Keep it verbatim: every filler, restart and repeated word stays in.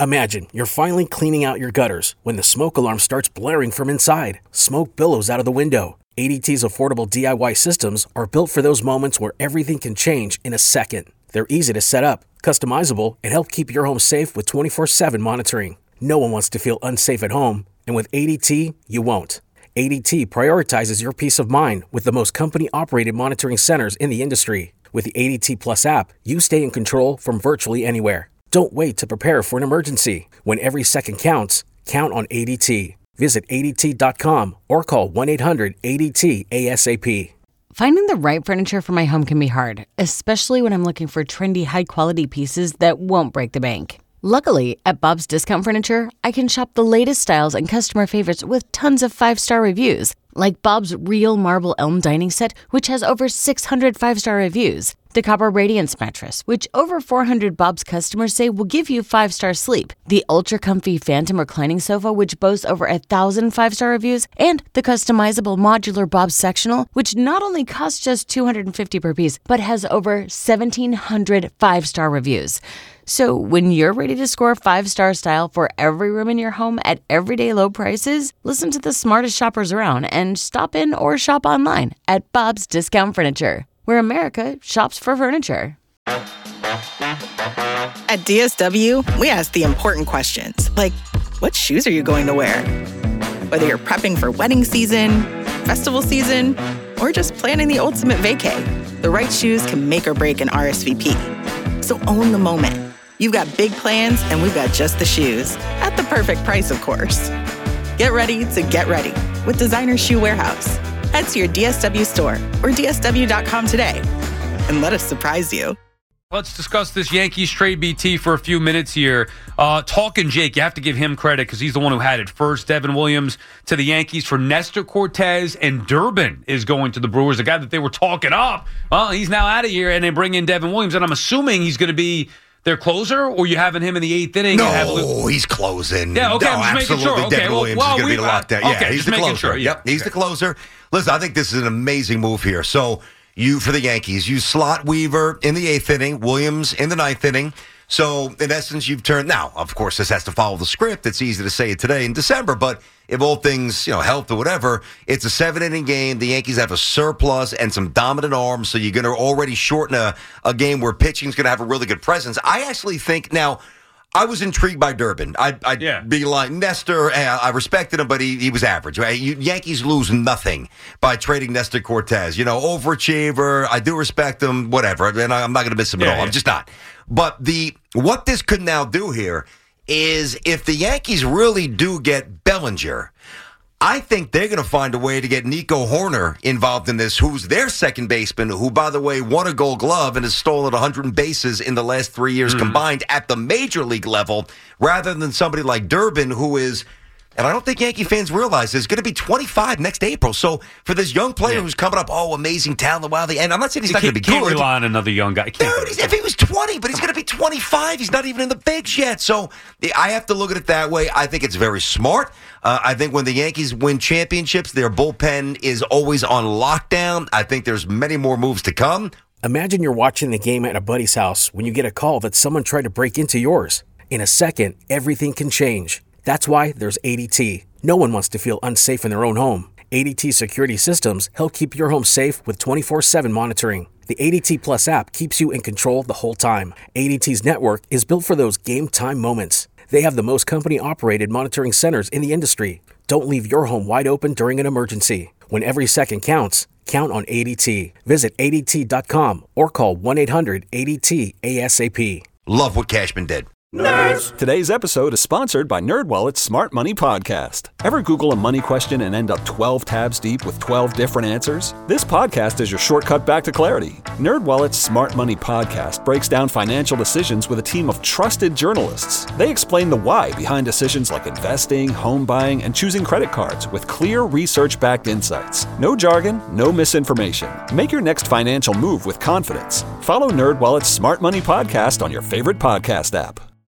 Imagine you're finally cleaning out your gutters when the smoke alarm starts blaring from inside. Smoke billows out of the window. A D T's affordable D I Y systems are built for those moments where everything can change in a second. They're easy to set up, customizable, and help keep your home safe with twenty-four seven monitoring. No one wants to feel unsafe at home, and with A D T, you won't. A D T prioritizes your peace of mind with the most company-operated monitoring centers in the industry. With the A D T Plus app, you stay in control from virtually anywhere. Don't wait to prepare for an emergency. When every second counts, count on A D T. Visit A D T dot com or call one eight hundred A D T ASAP. Finding the right furniture for my home can be hard, especially when I'm looking for trendy, high-quality pieces that won't break the bank. Luckily, at Bob's Discount Furniture, I can shop the latest styles and customer favorites with tons of five-star reviews, like Bob's Real Marble Elm Dining Set, which has over six hundred five-star reviews. The Copper Radiance Mattress, which over four hundred Bob's customers say will give you five-star sleep. The Ultra Comfy Phantom Reclining Sofa, which boasts over one thousand five-star reviews. And the customizable modular Bob's Sectional, which not only costs just two hundred fifty dollars per piece, but has over seventeen hundred five-star reviews. So when you're ready to score five-star style for every room in your home at everyday low prices, listen to the smartest shoppers around and stop in or shop online at Bob's Discount Furniture, where America shops for furniture. At D S W, we ask the important questions, like, what shoes are you going to wear? Whether you're prepping for wedding season, festival season, or just planning the ultimate vacay, the right shoes can make or break an R S V P. So own the moment. You've got big plans, and we've got just the shoes. At the perfect price, of course. Get ready to get ready with Designer Shoe Warehouse. Head to your D S W store or D S W dot com today and let us surprise you. Let's discuss this Yankees trade, B T, for a few minutes here. Uh, Talking Jake, you have to give him credit because he's the one who had it first. Devin Williams to the Yankees for Nestor Cortez, and Durbin is going to the Brewers, the guy that they were talking up. Well, he's now out of here, and they bring in Devin Williams, and I'm assuming he's going to be their closer, or you having him in the eighth inning? No, and have Lu- he's closing. Yeah, okay, no, I'm just absolutely. making sure. Okay, Devin well, Williams well, is going to we, be locked down. Yeah, okay, he's just the closer. Sure, yeah. Yep, he's okay. the closer. Listen, I think this is an amazing move here. So you, for the Yankees, you slot Weaver in the eighth inning, Williams in the ninth inning. So, in essence, you've turned... Now, of course, this has to follow the script. It's easy to say it today in December, but if all things, you know, health or whatever, it's a seven-inning game. The Yankees have a surplus and some dominant arms, so you're going to already shorten a, a game where pitching's going to have a really good presence. I actually think... Now, I was intrigued by Durbin. I'd, I'd yeah. be like, Nestor, I respected him, but he, he was average. Right? You, Yankees lose nothing by trading Nestor Cortez. You know, overachiever, I do respect him, whatever, and I'm not going to miss him yeah, at all. Yeah. I'm just not. But the what this could now do here is if the Yankees really do get Bellinger, I think they're going to find a way to get Nico Horner involved in this, who's their second baseman, who, by the way, won a Gold Glove and has stolen one hundred bases in the last three years mm-hmm. combined at the major league level, rather than somebody like Durbin, who is... And I don't think Yankee fans realize is going to be twenty-five next April. So for this young player yeah. who's coming up, oh, amazing talent, wow. And I'm not saying he's you not going to be can't good. Can't rely on another young guy. Dude, he's, if he was twenty, but he's going to be twenty-five. He's not even in the bigs yet. So I have to look at it that way. I think it's very smart. Uh, I think when the Yankees win championships, their bullpen is always on lockdown. I think there's many more moves to come. Imagine you're watching the game at a buddy's house when you get a call that someone tried to break into yours. In a second, everything can change. That's why there's A D T. No one wants to feel unsafe in their own home. A D T security systems help keep your home safe with twenty-four seven monitoring. The A D T Plus app keeps you in control the whole time. A D T's network is built for those game time moments. They have the most company-operated monitoring centers in the industry. Don't leave your home wide open during an emergency. When every second counts, count on A D T. Visit A D T dot com or call one eight hundred A D T ASAP. Love what Cashman did. Nerds! Today's episode is sponsored by NerdWallet's Smart Money Podcast. Ever Google a money question and end up twelve tabs deep with twelve different answers? This podcast is your shortcut back to clarity. NerdWallet's Smart Money Podcast breaks down financial decisions with a team of trusted journalists. They explain the why behind decisions like investing, home buying, and choosing credit cards with clear research-backed insights. No jargon, no misinformation. Make your next financial move with confidence. Follow NerdWallet's Smart Money Podcast on your favorite podcast app.